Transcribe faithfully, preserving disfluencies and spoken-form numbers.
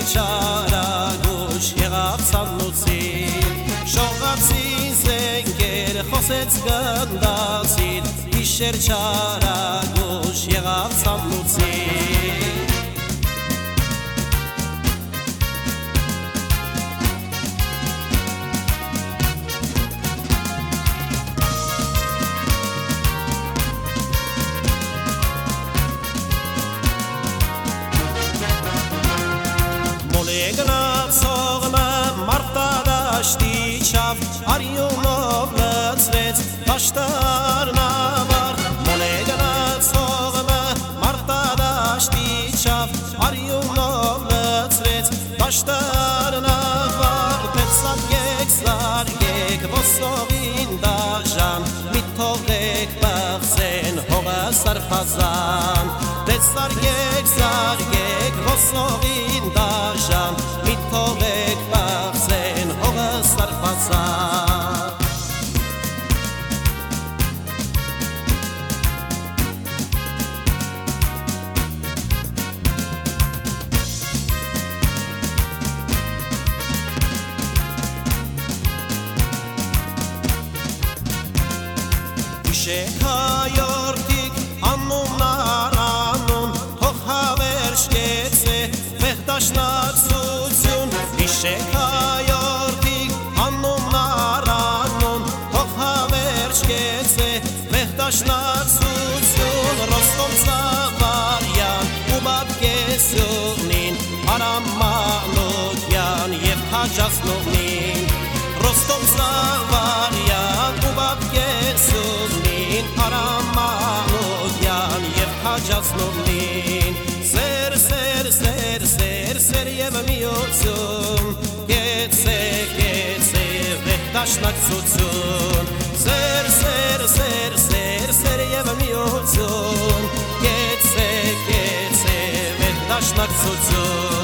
չարագուշ եղավ ցանուցին Շողացին զենքեր խոսեց գնդացին Իշեր չարագուշ եղավ ցանուցին Գնացողը մարտադաշտի չավ արյունով լցրեց դաշտարն ավար Մոլ է գնացողը մարտադաշտի չավ արյունով լցրեց դաշտարն ավար Տեսակեք, սարգեք, ոսողին դաժան մի թողեք բախսեն հողը սարփազան Տեսակեք, սարգեք, ոսողին դաժան մի թողեք բախսեն հողը սարփազան Իշեք հայորդիկ անունն արանուն թող հավերժ կեցե վեհդաշնակցություն Իշեք հայորդիկ անունն արանուն թող հավերժ կեցե վեհդաշնակցություն Ռոստոմ Զավարյան ու Բաբկեսյունին Արամ Մանուկյան և Հաջազնովնին Ռոստոմ Զավարյան ու Բաբկեսյունին Արամ Մանուկյան և Հաջազնովնին Սեր, սեր, սեր, սեր, սեր և միություն Կեցե, կեցե, վեհդաշնակցություն Սեր, սեր, սեր, սեր, սեր և միություն Կեցե, կեցե, վեհդաշնակցություն